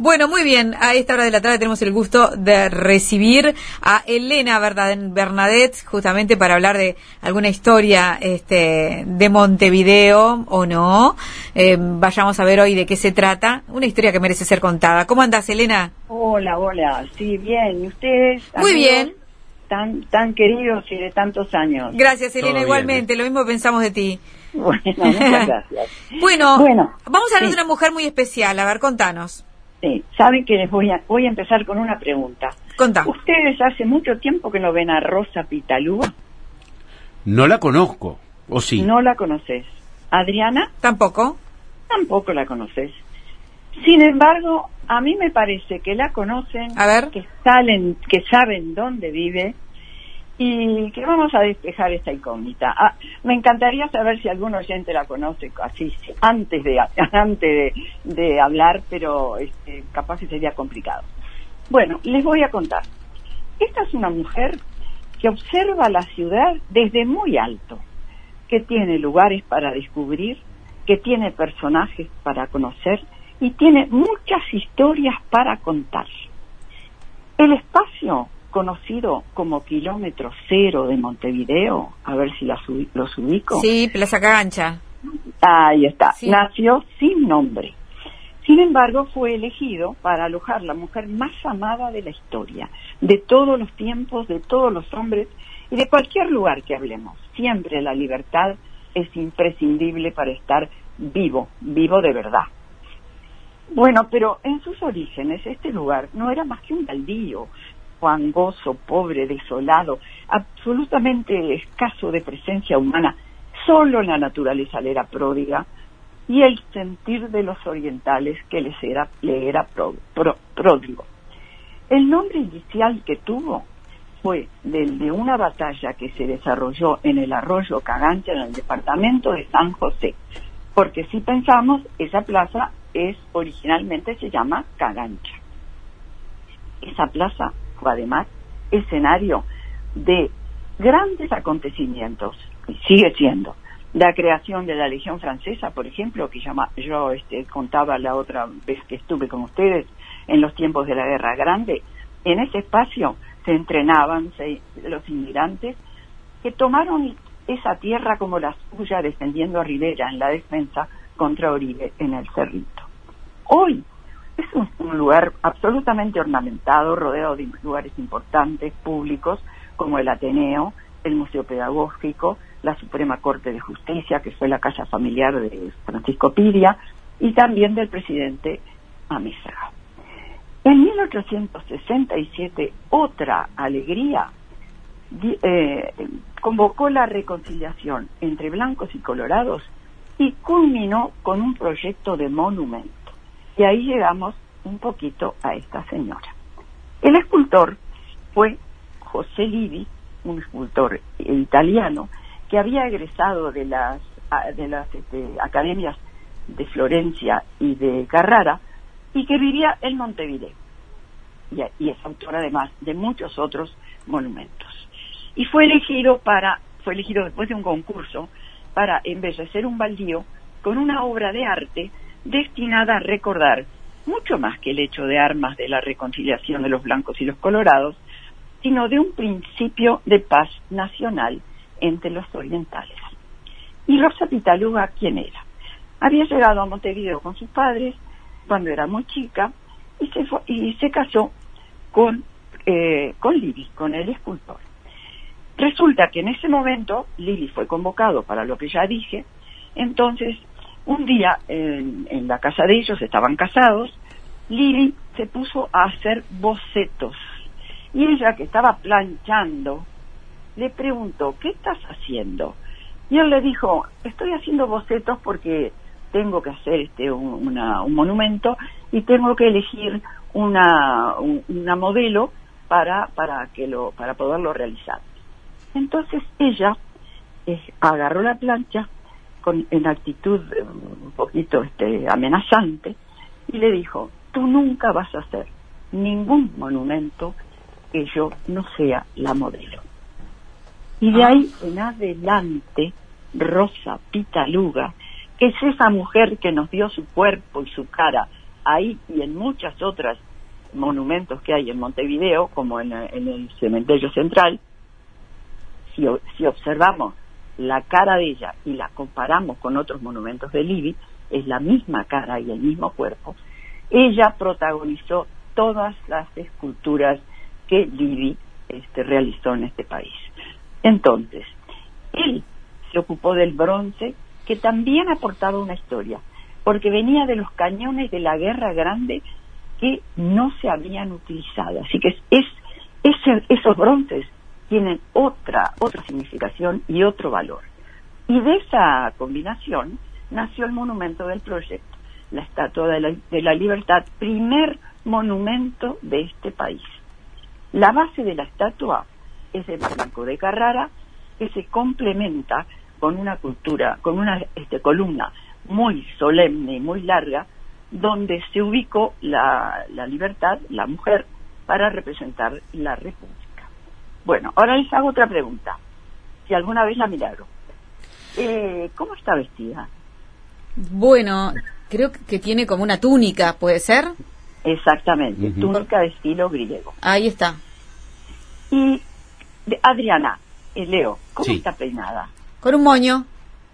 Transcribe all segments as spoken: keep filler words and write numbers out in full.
Bueno, muy bien. A esta hora de la tarde tenemos el gusto de recibir a Elena Bernadette, justamente para hablar de alguna historia este, de Montevideo, o no. Eh, vayamos a ver hoy de qué se trata. Una historia que merece ser contada. ¿Cómo andás, Elena? Hola, hola. Sí, bien. ¿Y ustedes? Muy bien. Tan, tan queridos y de tantos años. Gracias, Elena. Todo Igualmente, bien, ¿eh? Lo mismo pensamos de ti. Bueno, muchas gracias. bueno, bueno, vamos a hablar sí. de una mujer muy especial. A ver, contanos. Sí, saben que les voy a, voy a empezar con una pregunta. Contá. ¿Ustedes hace mucho tiempo que no ven a Rosa Pitalúa? No la conozco, ¿o sí? No la conoces. ¿Adriana? Tampoco. Tampoco la conoces. Sin embargo, a mí me parece que la conocen, A ver. que salen, que saben dónde vive y que vamos a despejar esta incógnita. Ah, me encantaría saber si algún oyente la conoce así antes de antes de, de hablar, pero este, capaz que sería complicado. Bueno, les voy a contar. Esta es una mujer que observa la ciudad desde muy alto, que tiene lugares para descubrir, que tiene personajes para conocer y tiene muchas historias para contar. El espacio conocido como kilómetro cero de Montevideo, a ver si las, los ubico. Sí, Plaza Cagancha. Ahí está, Sí. Nació sin nombre. Sin embargo, fue elegido para alojar la mujer más amada de la historia, de todos los tiempos, de todos los hombres y de cualquier lugar que hablemos. Siempre la libertad es imprescindible para estar vivo, vivo de verdad. Bueno, pero en sus orígenes este lugar no era más que un baldío, angoso, pobre, desolado, absolutamente escaso de presencia humana. Solo la naturaleza le era pródiga y el sentir de los orientales que les era, le era pro, pro, pródigo. El nombre inicial que tuvo fue del de una batalla que se desarrolló en el arroyo Cagancha, en el departamento de San José, porque si pensamos, esa plaza es originalmente se llama Cagancha. Esa plaza fue además escenario de grandes acontecimientos, y sigue siendo. La creación de la Legión Francesa, por ejemplo, que llama, yo este, contaba la otra vez que estuve con ustedes en los tiempos de la Guerra Grande, en ese espacio se entrenaban se, los inmigrantes que tomaron esa tierra como la suya, defendiendo a Rivera en la defensa contra Oribe en el Cerrito. Hoy es un, un lugar absolutamente ornamentado, rodeado de lugares importantes, públicos, como el Ateneo, el Museo Pedagógico, la Suprema Corte de Justicia, que fue la casa familiar de Francisco Piria, y también del presidente Amézaga. En mil ochocientos sesenta y siete, otra alegría eh, convocó la reconciliación entre blancos y colorados y culminó con un proyecto de monumento. Y ahí llegamos un poquito a esta señora. El escultor fue José Livi, un escultor italiano que había egresado de las, de las este, academias de Florencia y de Carrara y que vivía en Montevideo. Y, y es autor además de muchos otros monumentos. Y fue elegido para, fue elegido después de un concurso para embellecer un baldío con una obra de arte destinada a recordar mucho más que el hecho de armas de la reconciliación de los blancos y los colorados, sino de un principio de paz nacional entre los orientales. ¿Y Rosa Pitalúa quién era? Había llegado a Montevideo con sus padres cuando era muy chica y se, fue, y se casó con, eh, con Livi, con el escultor. Resulta que en ese momento Livi fue convocado para lo que ya dije. Entonces un día en, en la casa de ellos, estaban casados, Livi se puso a hacer bocetos y ella, que estaba planchando, le preguntó: ¿qué estás haciendo? Y él le dijo: estoy haciendo bocetos porque tengo que hacer este un, una, un monumento y tengo que elegir una, un, una modelo para para que lo para poderlo realizar. Entonces ella eh, agarró la plancha con en actitud eh, un poquito este amenazante y le dijo: tú nunca vas a hacer ningún monumento que yo no sea la modelo. Y de ahí en adelante, Rosa Pitalúa, que es esa mujer que nos dio su cuerpo y su cara ahí y en muchas otras monumentos que hay en Montevideo, como en, en el cementerio central, si, si observamos la cara de ella y la comparamos con otros monumentos de Livy, es la misma cara y el mismo cuerpo. Ella protagonizó todas las esculturas que Livy este, realizó en este país. Entonces, él se ocupó del bronce, que también aportaba una historia, porque venía de los cañones de la Guerra Grande que no se habían utilizado. Así que es, es, ese, esos bronces tienen otra, otra significación y otro valor. Y de esa combinación nació el monumento del proyecto, la Estatua de la, de la Libertad, primer monumento de este país. La base de la estatua es el Blanco de Carrara, que se complementa con una cultura, con una este, columna muy solemne y muy larga, donde se ubicó la, la libertad, la mujer, para representar la República. Bueno, ahora les hago otra pregunta, si alguna vez la miraron. Eh, ¿Cómo está vestida? Bueno, creo que tiene como una túnica, ¿puede ser? Exactamente, Uh-huh. túnica de estilo griego. Ahí está. Y de Adriana, eh, Leo, ¿cómo Sí. está peinada? Con un moño.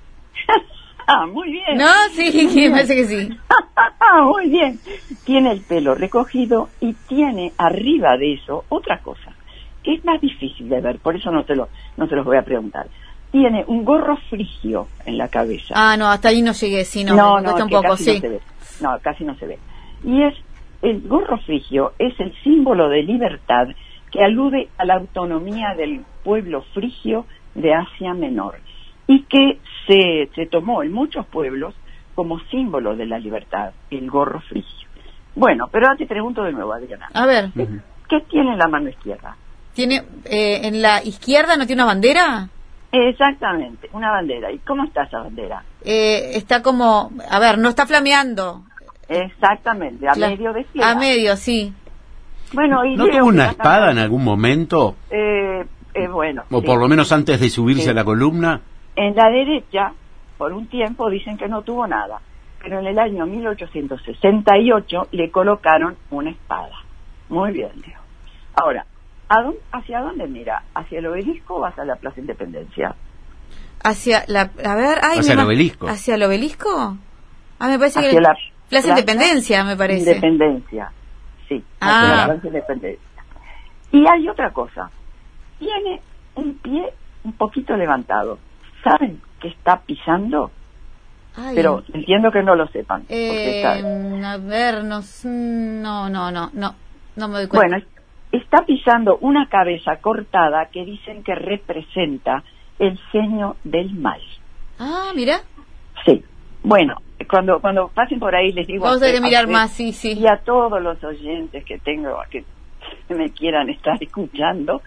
Ah, muy bien. No, sí, me parece que sí. Muy bien. Tiene el pelo recogido y tiene arriba de eso otra cosa, que es más difícil de ver, por eso no te lo, no te los voy a preguntar. Tiene un gorro frigio en la cabeza. Ah, no, hasta ahí no llegué, sí, no, no, me no, cuesta un que poco, casi sí. no se ve. No, casi no se ve. Y es, el gorro frigio es el símbolo de libertad que alude a la autonomía del pueblo frigio de Asia Menor y que se, se tomó en muchos pueblos como símbolo de la libertad, el gorro frigio. Bueno, pero ahora te pregunto de nuevo, Adriana. A ver, ¿Qué, qué tiene en la mano izquierda? ¿tiene eh, en la izquierda no tiene una bandera? Exactamente, una bandera. ¿Y cómo está esa bandera? Eh, está como, a ver, no está flameando. Exactamente, a Cla- medio despliegar. A medio, sí. Bueno, y ¿No Leo, tuvo una que está espada en cantando- algún momento? Eh, eh, bueno. O sí. por lo menos antes de subirse Sí. a la columna. En la derecha, por un tiempo dicen que no tuvo nada, pero en el año mil ochocientos sesenta y ocho le colocaron una espada. Muy bien, Leo. Ahora, ¿a dónde, ¿hacia dónde mira? ¿Hacia el obelisco o hacia la Plaza Independencia? Hacia la, a ver, ay, Hacia me el ma- obelisco. ¿Hacia el obelisco? Ah, me parece Hacia que la Plaza Independencia, me parece. Independencia, sí, Ah. hacia la Plaza Independencia. Y hay otra cosa, tiene un pie un poquito levantado. ¿Saben qué está pisando? Ay, Pero entiendo que no lo sepan. Porque eh, está- a ver, no, s- no, no, no, no, no me doy cuenta. Bueno, está pisando una cabeza cortada que dicen que representa el genio del mal. Ah, mira, Sí. Bueno, cuando cuando pasen por ahí les digo vamos a usted- tener que mirar usted más, sí, sí. y a todos los oyentes que tengo que me quieran estar escuchando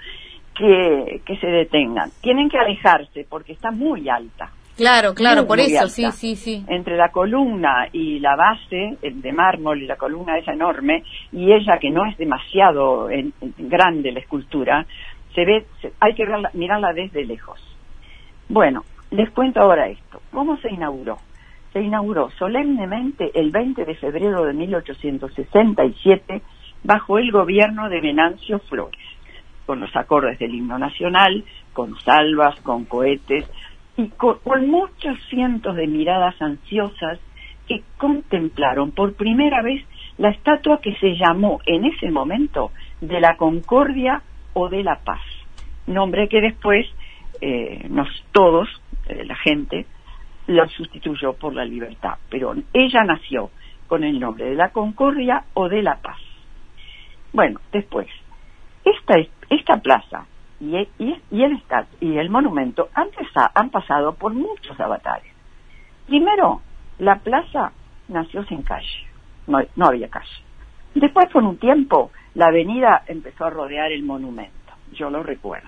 que que se detengan. Tienen que alejarse porque está muy alta. Claro, claro, Muy, por muy eso, alta. sí, sí, sí. Entre la columna y la base el de mármol y la columna esa enorme y ella que no es demasiado en- en grande la escultura, se ve, se- hay que verla- mirarla desde lejos. Bueno, les cuento ahora esto. ¿Cómo se inauguró? Se inauguró solemnemente el veinte de febrero de mil ochocientos sesenta y siete bajo el gobierno de Venancio Flores, con los acordes del himno nacional, con salvas, con cohetes y con, con muchos cientos de miradas ansiosas que contemplaron por primera vez la estatua que se llamó en ese momento de la Concordia o de la Paz, nombre que después eh, nos todos, eh, la gente, la sustituyó por la libertad, pero ella nació con el nombre de la Concordia o de la Paz. Bueno, después, esta, esta plaza y, y, y, el, estat, y el monumento han, pesa, han pasado por muchos avatares. Primero, la plaza nació sin calle, no, no había calle. Después, con un tiempo, la avenida empezó a rodear el monumento, yo lo recuerdo.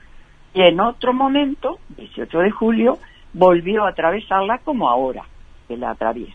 Y en otro momento, dieciocho de julio, volvió a atravesarla como ahora, que la atraviesa.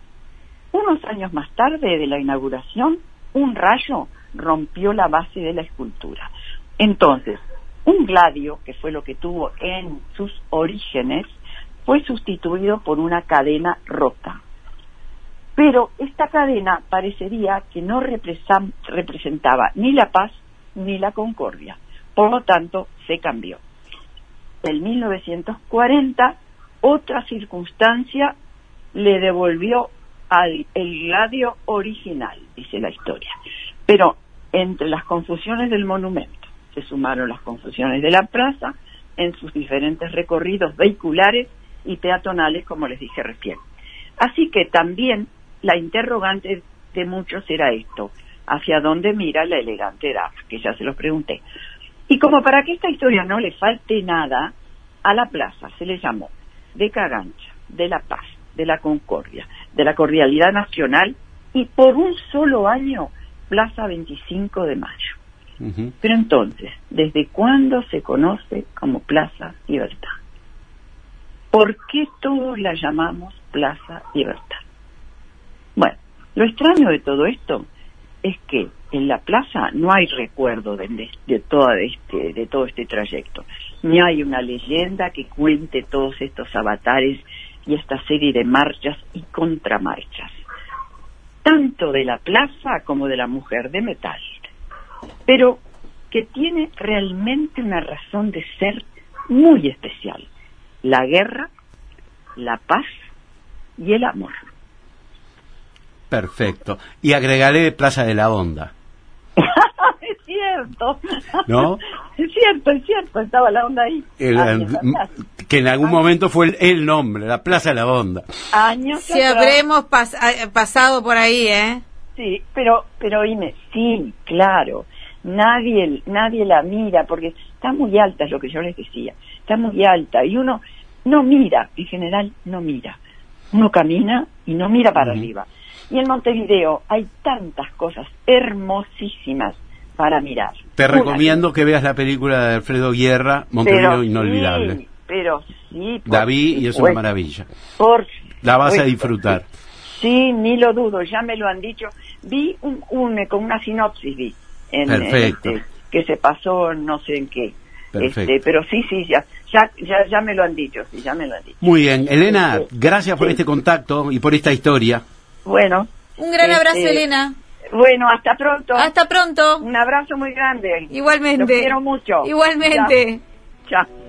Unos años más tarde de la inauguración, un rayo rompió la base de la escultura. Entonces, un gladio, que fue lo que tuvo en sus orígenes, fue sustituido por una cadena rota. Pero esta cadena parecería que no represa- representaba ni la paz ni la concordia. Por lo tanto, se cambió. En mil novecientos cuarenta, otra circunstancia le devolvió al el gladio original, dice la historia. Pero entre las confusiones del monumento se sumaron las confusiones de la plaza en sus diferentes recorridos vehiculares y peatonales, como les dije recién. Así que también la interrogante de muchos era esto: ¿hacia dónde mira la elegante dama? Que ya se los pregunté. Y como para que esta historia no le falte nada, a la plaza se le llamó de Cagancha, de la Paz, de la Concordia, de la Cordialidad Nacional, y por un solo año, Plaza veinticinco de mayo. Uh-huh. Pero entonces, ¿desde cuándo se conoce como Plaza Libertad? ¿Por qué todos la llamamos Plaza Libertad? Bueno, lo extraño de todo esto es que en la plaza no hay recuerdo de, de, de, todo este, de todo este trayecto, ni hay una leyenda que cuente todos estos avatares y esta serie de marchas y contramarchas, tanto de la plaza como de la mujer de metal, pero que tiene realmente una razón de ser muy especial: la guerra, la paz y el amor. Perfecto. Y agregaré Plaza de la Honda. Es cierto. ¿No? Es cierto, es cierto, estaba la Honda ahí. El, que en algún momento fue el, el nombre, la Plaza de la Honda. Años Si atrás. habremos pas, pasado por ahí, ¿eh? Sí, pero, pero Inés, sí, claro. Nadie, nadie la mira, porque está muy alta, es lo que yo les decía. Está muy alta, y uno no mira, en general no mira. Uno camina y no mira para uh-huh. arriba. Y en Montevideo hay tantas cosas hermosísimas para mirar. Te Una, recomiendo que veas la película de Alfredo Guerra, Montevideo pero, Inolvidable. Sí, pero sí. David, y es una maravilla. Por la vas pues, a disfrutar. Sí, ni lo dudo, ya me lo han dicho. Vi un, un con una sinopsis, vi. En, Perfecto. En este, que se pasó no sé en qué. Perfecto. Este, pero sí, sí, ya, ya, ya, ya me lo han dicho, sí, ya me lo han dicho. Muy bien, Elena, este, sí. gracias por este contacto y por esta historia. Bueno. Un gran este, abrazo, Elena. Bueno, hasta pronto. Hasta pronto. Un abrazo muy grande. Igualmente. Los quiero mucho. Igualmente. Chao. Chao.